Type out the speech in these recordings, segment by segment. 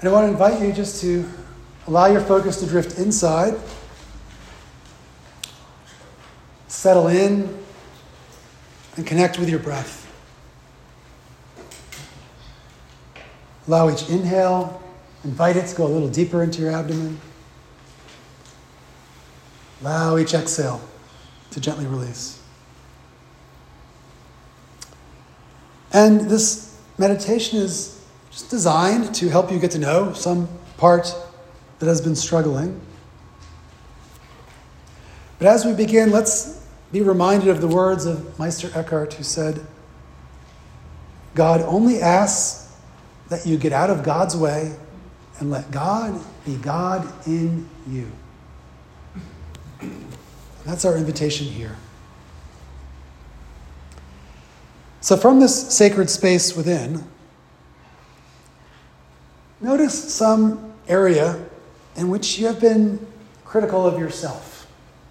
And I want to invite you just to allow your focus to drift inside, settle in, and connect with your breath. Allow each inhale, invite it to go a little deeper into your abdomen. Allow each exhale to gently release. And this meditation is just designed to help you get to know some part that has been struggling. But as we begin, let's be reminded of the words of Meister Eckhart, who said, God only asks that you get out of God's way and let God be God in you. And that's our invitation here. So from this sacred space within, notice some area in which you have been critical of yourself.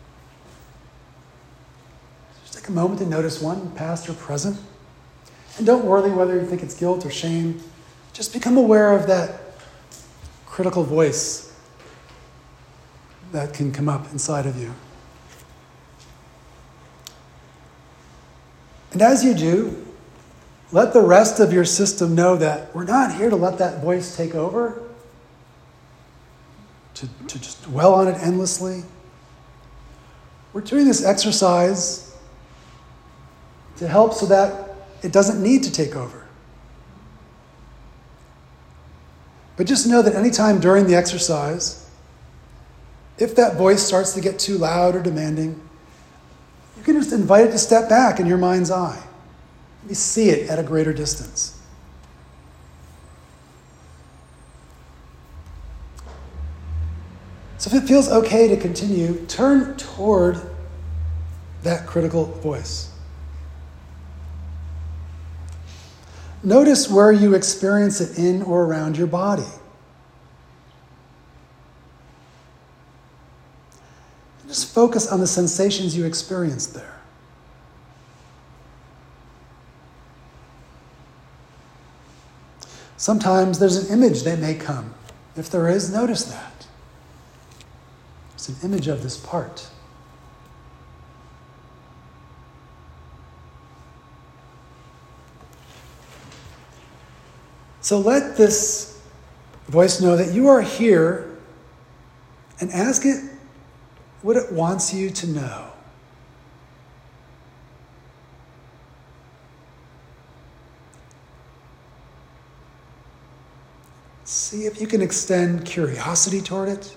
Just take a moment to notice one, past or present. And don't worry whether you think it's guilt or shame. Just become aware of that critical voice that can come up inside of you. And as you do, let the rest of your system know that we're not here to let that voice take over, to just dwell on it endlessly. We're doing this exercise to help so that it doesn't need to take over. But just know that anytime during the exercise, if that voice starts to get too loud or demanding, you can just invite it to step back in your mind's eye. Maybe see it at a greater distance. So if it feels okay to continue, turn toward that critical voice. Notice where you experience it in or around your body. Just focus on the sensations you experience there. Sometimes there's an image that may come. If there is, notice that. It's an image of this part. So let this voice know that you are here, and ask it what it wants you to know. See if you can extend curiosity toward it.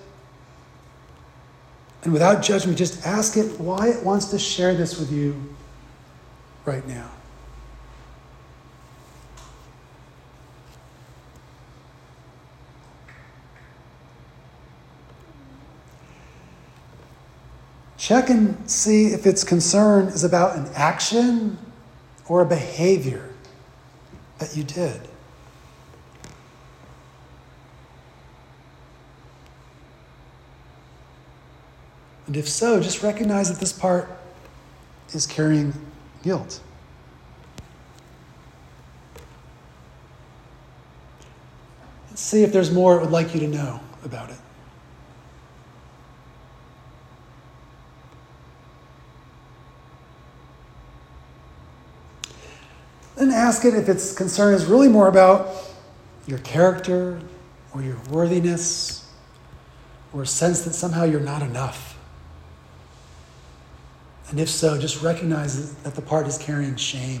And without judgment, just ask it why it wants to share this with you right now. Check and see if its concern is about an action or a behavior that you did. And if so, just recognize that this part is carrying guilt. Let's see if there's more it would like you to know about it. Then ask it if its concern is really more about your character or your worthiness or a sense that somehow you're not enough. And if so, just recognize that the part is carrying shame.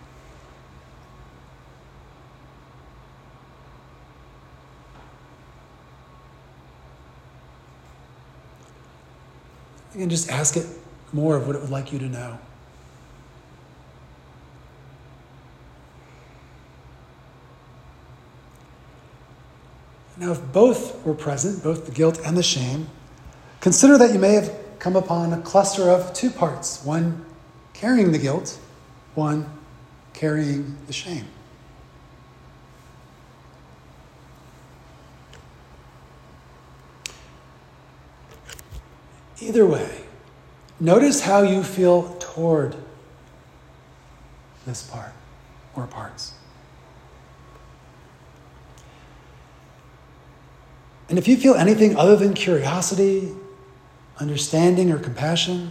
You can just ask it more of what it would like you to know. Now, if both were present, both the guilt and the shame, consider that you may have come upon a cluster of two parts, one carrying the guilt, one carrying the shame. Either way, notice how you feel toward this part, or parts. And if you feel anything other than curiosity, understanding, or compassion,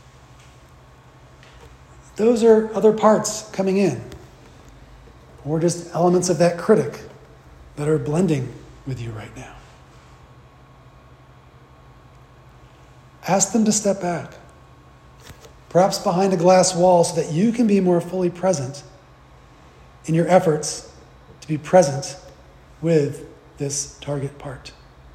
those are other parts coming in, or just elements of that critic that are blending with you right now. Ask them to step back, perhaps behind a glass wall, so that you can be more fully present in your efforts to be present with this target part.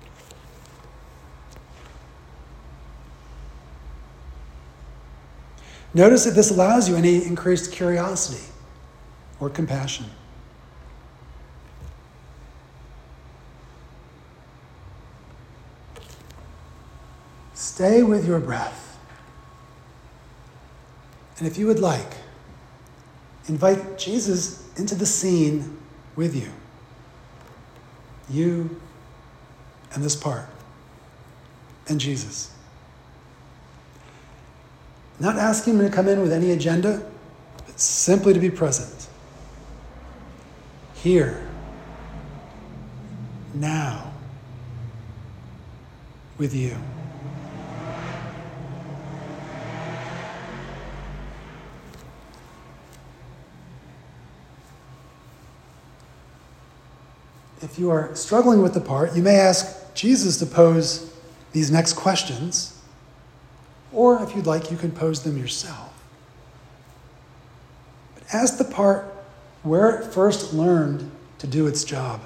Notice if this allows you any increased curiosity or compassion. Stay with your breath. And if you would like, invite Jesus into the scene with you. You and this part. And Jesus. Not asking him to come in with any agenda, but simply to be present. Here. Now. With you. If you are struggling with the part, you may ask Jesus to pose these next questions, or if you'd like, you can pose them yourself. But ask the part where it first learned to do its job.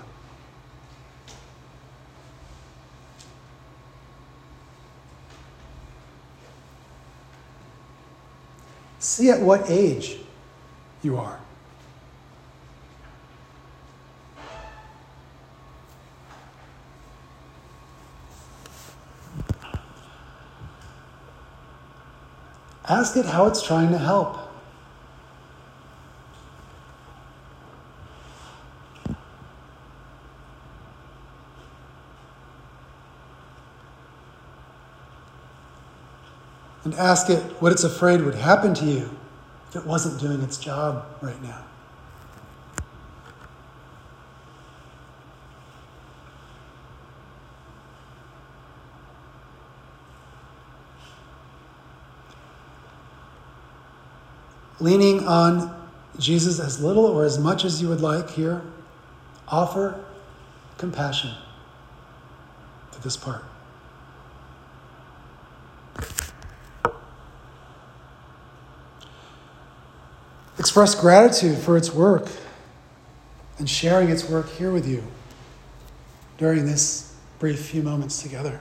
See at what age you are. Ask it how it's trying to help. And ask it what it's afraid would happen to you if it wasn't doing its job right now. Leaning on Jesus as little or as much as you would like here, offer compassion to this part. Express gratitude for its work and sharing its work here with you during this brief few moments together.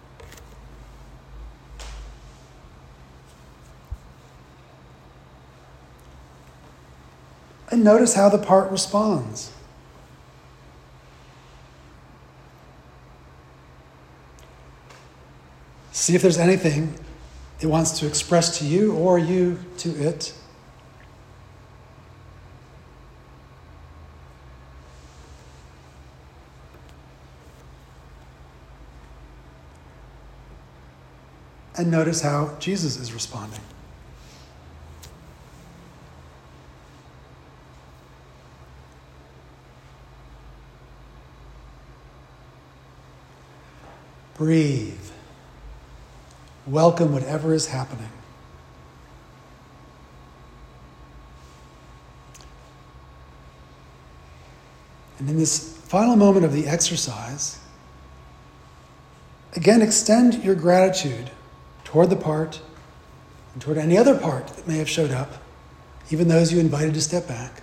And notice how the part responds. See if there's anything it wants to express to you or you to it. And notice how Jesus is responding. Breathe. Welcome whatever is happening. And in this final moment of the exercise, again, extend your gratitude toward the part and toward any other part that may have showed up, even those you invited to step back.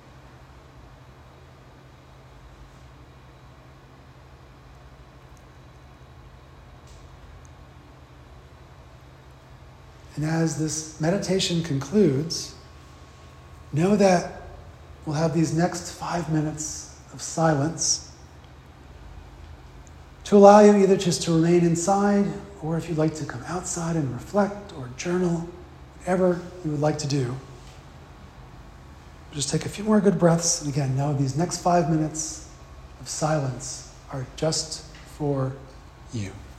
And as this meditation concludes, know that we'll have these next 5 minutes of silence to allow you either just to remain inside, or if you'd like to come outside and reflect or journal, whatever you would like to do. Just take a few more good breaths. And again, know these next 5 minutes of silence are just for you.